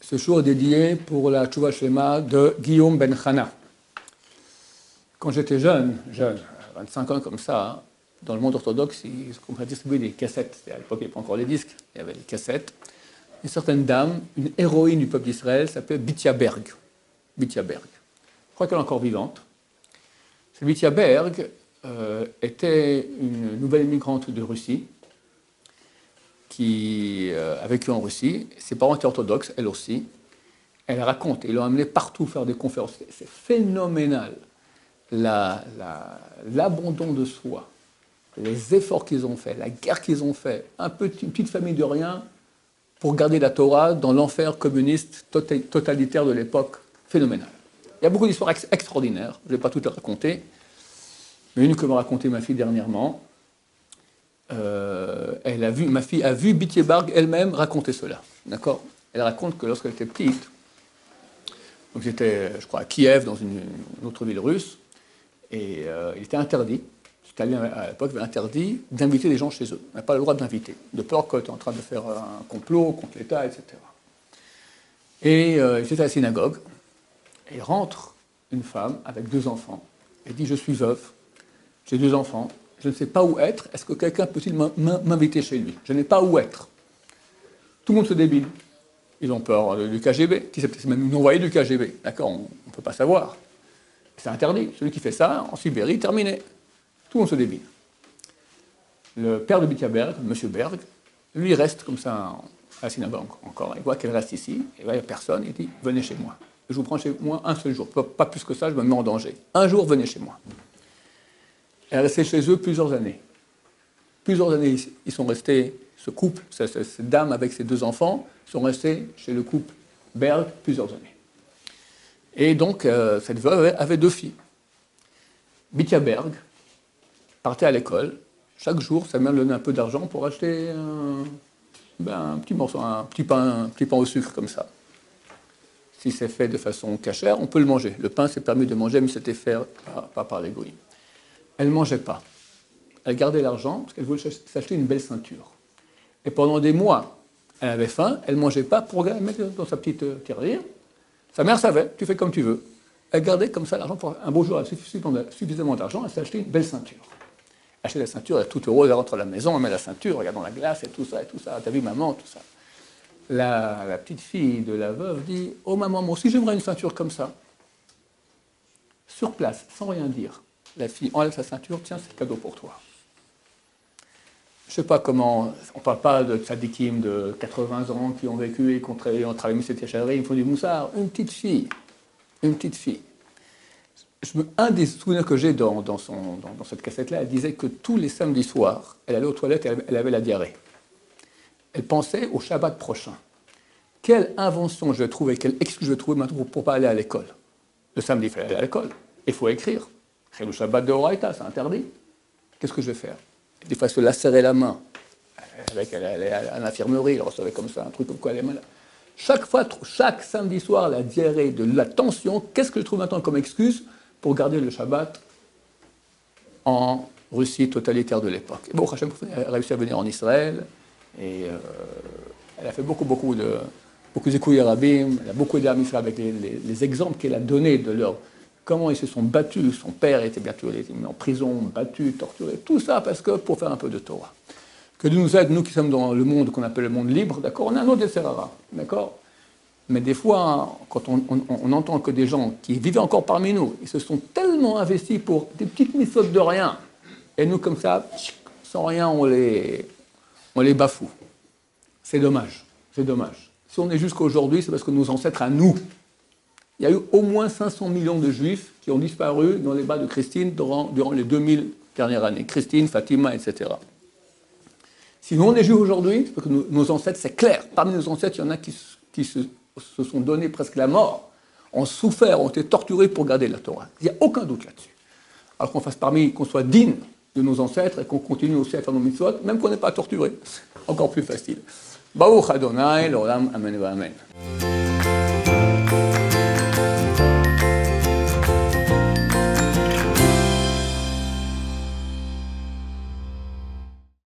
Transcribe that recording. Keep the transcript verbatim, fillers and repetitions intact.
Ce jour est dédié pour la Tchouva Shlema de Guillaume Ben Chana. Quand j'étais jeune, jeune, vingt-cinq ans comme ça, hein, dans le monde orthodoxe, ils commençaient à distribuer des cassettes. À l'époque, il n'y avait pas encore les disques, il y avait les cassettes. Une certaine dame, une héroïne du peuple d'Israël, s'appelait Bitya Berg. Bitya Berg. Je crois qu'elle est encore vivante. Cette Bitya Berg euh, était une nouvelle immigrante de Russie qui euh, a vécu en Russie. Ses parents étaient orthodoxes, elle aussi. Elle raconte, ils l'ont amenée partout faire des conférences. C'est phénoménal. La, la, l'abandon de soi, les efforts qu'ils ont faits, la guerre qu'ils ont faits, un petit, une petite famille de rien pour garder la Torah dans l'enfer communiste totalitaire de l'époque, phénoménal. Il y a beaucoup d'histoires ex- extraordinaires, je ne vais pas toutes les raconter, mais une que m'a racontée ma fille dernièrement, euh, elle a vu, ma fille a vu Bitya Berg elle-même raconter cela. D'accord ? Elle raconte que lorsqu'elle était petite, donc j'étais, je crois, à Kiev, dans une, une autre ville russe, et euh, il était interdit, Staline à l'époque avait interdit d'inviter les gens chez eux. On n'avait pas le droit d'inviter, de peur qu'ils étaient en train de faire un complot contre l'État, et cetera. Et euh, j'étais à la synagogue, et rentre une femme avec deux enfants, et dit « Je suis veuve, j'ai deux enfants, je ne sais pas où être, est-ce que quelqu'un peut-il m'inviter chez lui? Je n'ai pas où être. » Tout le monde se débile. Ils ont peur du K G B, qui c'est même une envoyée du K G B. D'accord, on ne peut pas savoir. C'est interdit. Celui qui fait ça, en Sibérie, terminé. Tout le monde se débile. Le père de Bitya Berg, M. Berg, lui reste comme ça à la synagogue encore. Il voit qu'elle reste ici, et il n'y a personne, il dit « Venez chez moi. Je vous prends chez moi un seul jour. Pas plus que ça, je me mets en danger. Un jour, venez chez moi. » Elle est restée chez eux plusieurs années. Plusieurs années, ils sont restés, ce couple, cette dame avec ses deux enfants, sont restés chez le couple Berg plusieurs années. Et donc, euh, cette veuve avait, avait deux filles. Bitya Berg partait à l'école. Chaque jour, sa mère lui donnait un peu d'argent pour acheter un, ben, un petit morceau, un petit pain, un petit pain au sucre comme ça. Si c'est fait de façon cachère, on peut le manger. Le pain, c'est permis de manger, mais c'était fait pas, pas par les goïs. Elle ne mangeait pas. Elle gardait l'argent parce qu'elle voulait s'acheter une belle ceinture. Et pendant des mois, elle avait faim, elle ne mangeait pas pour la mettre dans sa petite tirelire. Sa mère savait, tu fais comme tu veux. Elle gardait comme ça l'argent pour un beau jour, elle avait suffisamment d'argent, elle s'est acheté une belle ceinture. Elle achète la ceinture, elle est toute heureuse, elle rentre à la maison, elle met la ceinture, regarde dans la glace et tout ça, et tout ça. T'as vu maman, tout ça. La, la petite fille de la veuve dit « Oh maman, moi aussi j'aimerais une ceinture comme ça. » Sur place, sans rien dire, la fille enlève sa ceinture, tiens, c'est cadeau pour toi. Je ne sais pas comment, on ne parle pas de tzadikim de quatre-vingts ans qui ont vécu et qui ont travaillé, ont travaillé cette Yachari, ils font du moussard. Une petite fille, une petite fille. Je me, un des souvenirs que j'ai dans, dans, son, dans, dans cette cassette-là, elle disait que tous les samedis soirs, elle allait aux toilettes et elle, elle avait la diarrhée. Elle pensait au Shabbat prochain. Quelle invention je vais trouver, quelle excuse je vais trouver maintenant pour ne pas aller à l'école? Le samedi, il fallait aller à l'école. Il faut écrire. C'est le Shabbat de Horaïta, c'est interdit. Qu'est-ce que je vais faire? Des fois, elle se lacérait la main. Avec, elle allait à l'infirmerie, elle recevait comme ça un truc comme quoi elle est malade. Chaque fois, chaque samedi soir, la diarrhée, de la tension, qu'est-ce que je trouve maintenant comme excuse pour garder le Shabbat en Russie totalitaire de l'époque? Et bon, Hachem a réussi à venir en Israël, et euh, elle a fait beaucoup, beaucoup de beaucoup d'écouilles arabim, elle a beaucoup aidé à Israël avec les, les, les exemples qu'elle a donnés de leur comment ils se sont battus. Son père était bien sûr mis en prison, battu, torturé, tout ça parce que pour faire un peu de Torah. Que Dieu nous aide, nous qui sommes dans le monde qu'on appelle le monde libre, d'accord, on a un autre Yetzer-Hara, d'accord. Mais des fois, quand on, on, on entend que des gens qui vivaient encore parmi nous, ils se sont tellement investis pour des petites missotes de rien, et nous comme ça, sans rien, on les, on les bafoue. C'est dommage, c'est dommage. Si on est jusqu'à aujourd'hui, c'est parce que nos ancêtres à nous, il y a eu au moins cinq cents millions de juifs qui ont disparu dans les bas de Christine durant, durant les deux mille dernières années. Christine, Fatima, et cetera. Si nous on est juifs aujourd'hui, c'est parce que nos, nos ancêtres, c'est clair. Parmi nos ancêtres, il y en a qui, qui se, se sont donnés presque la mort, ont souffert, ont été torturés pour garder la Torah. Il n'y a aucun doute là-dessus. Alors qu'on fasse parmi, qu'on soit digne de nos ancêtres et qu'on continue aussi à faire nos mitzvot, même qu'on n'est pas torturé. Encore plus facile. Baruch Adonai, l'olam, amen, amen.